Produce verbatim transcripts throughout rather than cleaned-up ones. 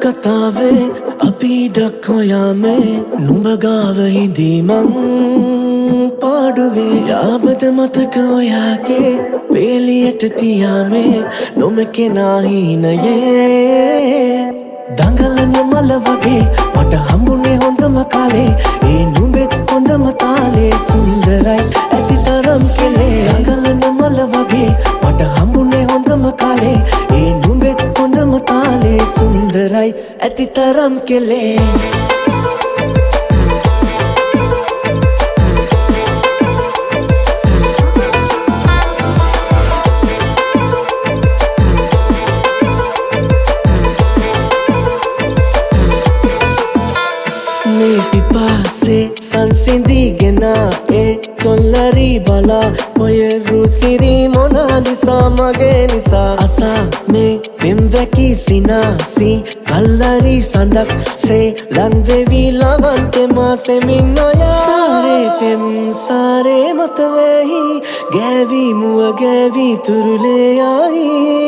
කතාවේ අපි ඩක්කොයාමේ නුඹ ගාව හිඳී මං පාඩුවේ යාබද මතක ඔයාගේ පේලියට තියාමේ නොමකෙනා හීනයේ දඟලන මල වගේ මට හම්බුනේ හොඳම කාලේ ඒ නුඹෙත් හොඳම තාලේ සුන්දරයි ඇති තරම් කෙලේ දඟලන මල වගේ මට හම්බුනේ හොඳම කාලේ ඒ නුඹෙත් හොඳම තාලේ සුන්දරයි ඇති තරම් කෙලේ පිපාසේ සංසිඳීගෙනා ඒ තොල්ලරි බලා ඔය රුසිරි මොනාලිසා මගේ නිසා අසා මේ පෙම්වැකි සිනාසි කල්ලරි සඳක් සේ ලංවෙවි ලවන්තෙ මාසෙමින් ඔයා සාරේ පෙම් සාරේ මතවෙහි ගෑවි මුව ගෑවි තුරුලේ යයි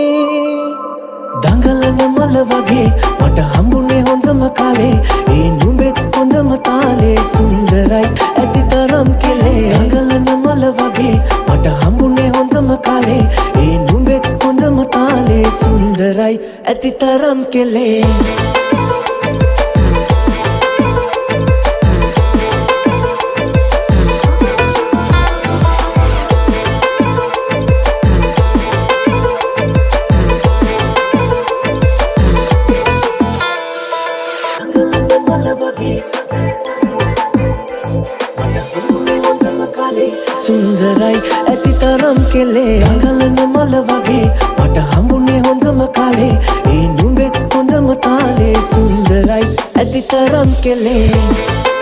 දඟලන මල වගේ මට හම්බුනේ හොඳම කාලේ ඒ නුඹෙත් හොඳම තාලේ සුන්දරයි ඇති තරම් කෙලේ දඟලන මල වගේ මට හම්බුනේ හොඳම කාලේ ඒ නුඹෙත් හොඳම තාලේ සුන්දරයි ඇති තරම් කෙලේ සුන්දරයි ඇති තරම් කෙලේ දඟලන මල වගේ මට හම්බුනේ හොඳම කාලේ ඒ නුඹෙත් හොඳම තාලේ සුන්දරයි ඇති තරම් කෙලේ